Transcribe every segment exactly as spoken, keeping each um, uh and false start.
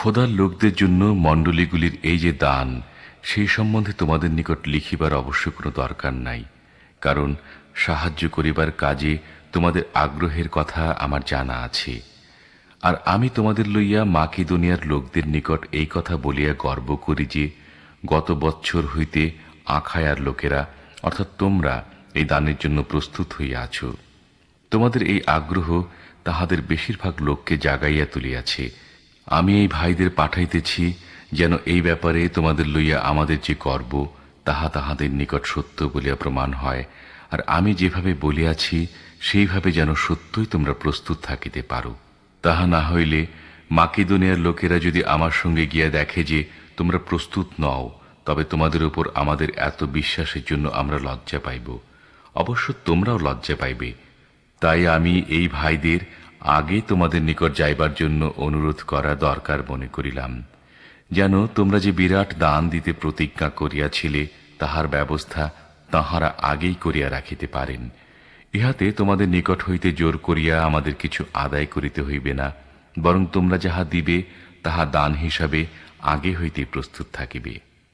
খোদার লোকদের জন্য মণ্ডলীগুলির এই যে দান, সেই সম্বন্ধে তোমাদের নিকট লিখিবার অবশ্য কোনো দরকার নাই, কারণ সাহায্য করিবার কাজে তোমাদের আগ্রহের কথা আমার জানা আছে। আর আমি তোমাদের লইয়া মাকিদোনিয়ার লোকদের নিকট এই কথা বলিয়া গর্ব করি যে গত বৎসর হইতে আখায়ার লোকেরা অর্থাৎ তোমরা এই দানের জন্য প্রস্তুত হইয়া আছো। তোমাদের এই আগ্রহ তাহাদের বেশিরভাগ লোককে জাগাইয়া তুলিয়াছে। আমি এই ভাইদের পাঠাইতেছি যেন এই ব্যাপারে তোমাদের লইয়া আমাদের যে গর্ব তাহা তাহাদের নিকট সত্য বলিয়া প্রমাণ হয়, আর আমি যেভাবে বলিয়াছি সেইভাবে যেন সত্যই তোমরা প্রস্তুত থাকিতে পারো। তাহা না হইলে মাকিদোনিয়ার লোকেরা যদি আমার সঙ্গে গিয়া দেখে যে তোমরা প্রস্তুত নও, তবে তোমাদের উপর আমাদের এত বিশ্বাসের জন্য আমরা লজ্জা পাইব, অবশ্য তোমরাও লজ্জা পাইবে। তাই আমি এই ভাইদের আগে তোমাদের নিকট যাইবার জন্য অনুরোধ করা দরকার মনে করিলাম, যেন তোমরা যে বিরাট দান দিতে প্রতিজ্ঞা করিয়াছিলে তাহার ব্যবস্থা তাহারা আগেই করিয়া রাখিতে পারেন। ইহাতে তোমাদের নিকট হইতে জোর করিয়া আমাদের কিছু আদায় করিতে হইবে না, বরং তোমরা যাহা দিবে তাহা দান হিসাবে আগে হইতে প্রস্তুত থাকিবে।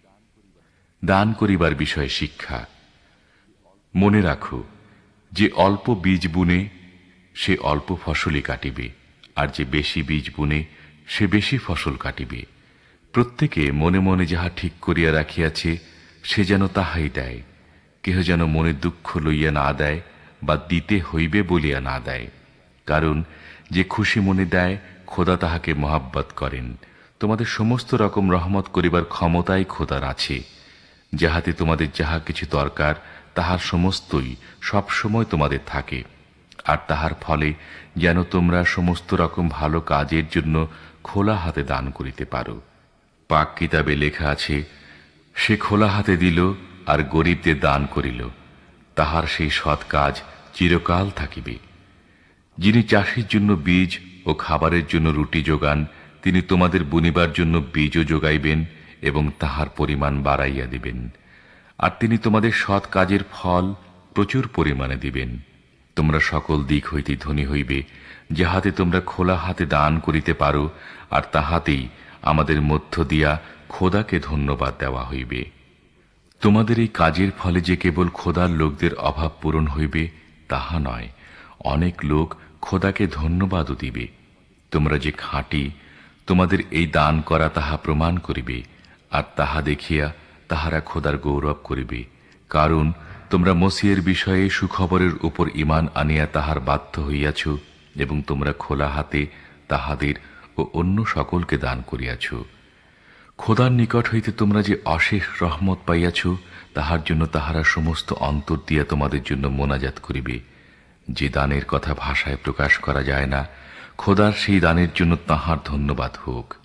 দান করিবার বিষয়ে শিক্ষা। মনে রাখো, যে অল্প বীজ বুনে সে অল্প ফসলই কাটিবে, আর যে বেশি বীজ বুনে সে বেশি ফসল কাটিবে। প্রত্যেকে মনে মনে যাহা ঠিক করিয়া রাখিয়াছে সে যেন তাহাই দেয়, কেহ যেন মনে দুঃখ লইয়া না দেয় বা দিতে হইবে বলিয়া না দেয়। কারণ যে খুশি মনে দেয় খোদা তাহাকে মহাব্বত করেন। তোমাদের সমস্ত রকম রহমত করিবার ক্ষমতাই খোদার আছে, যাহাতে তোমাদের যাহা কিছু দরকার তাহার সমস্তই সব সময় তোমাদের থাকে, আর তাহার ফলে যেন তোমরা সমস্ত রকম ভালো কাজের জন্য খোলা হাতে দান করিতে পারো। পাক কিতাবে লেখা আছে, সে খোলা হাতে দিল আর গরিবদের দান করিল, তাহার সেই সৎ কাজ চিরকাল থাকিবে। যিনি চাষের জন্য বীজ ও খাবারের জন্য রুটি যোগান, তিনি তোমাদের বুনিবার জন্য বীজও যোগাইবেন এবং তাহার পরিমাণ বাড়াইয়া দিবেন। আর তিনি তোমাদের সৎ কাজের ফল প্রচুর পরিমাণে দিবেন। তোমরা সকল দিক হইতে ধনী হইবে, যাহাতে তোমরা খোলা হাতে দান করিতে পারো, আর তাহাতেই আমাদের মধ্য দিয়া খোদাকে ধন্যবাদ দেওয়া হইবে। তোমাদের এই কাজের ফলে যে কেবল খোদার লোকদের অভাব পূরণ হইবে তাহা নয়, অনেক লোক খোদাকে ধন্যবাদও দিবে। তোমরা যে খাঁটি, তোমাদের এই দান করা তাহা প্রমাণ করিবে, আর তাহা দেখিয়া তাহারা খোদার গৌরব করিবে। কারণ তোমরা মসিহের বিষয়ে সুখবরের উপর ঈমান আনিয়া তাহার বাধ্য হইয়াছ, এবং তোমরা খোলা হাতে তাহাদের ও অন্য সকলকে দান করিয়াছ। খোদার নিকট হইতে তোমরা যে অশেষ রহমত পাইয়াছ, তাহার জন্য তাহারা সমস্ত অন্তর দিয়া তোমাদের জন্য মোনাজাত করিবে। যে দানের কথা ভাষায় প্রকাশ করা যায় না, খোদার সেই দানের জন্য তাহার ধন্যবাদ হোক।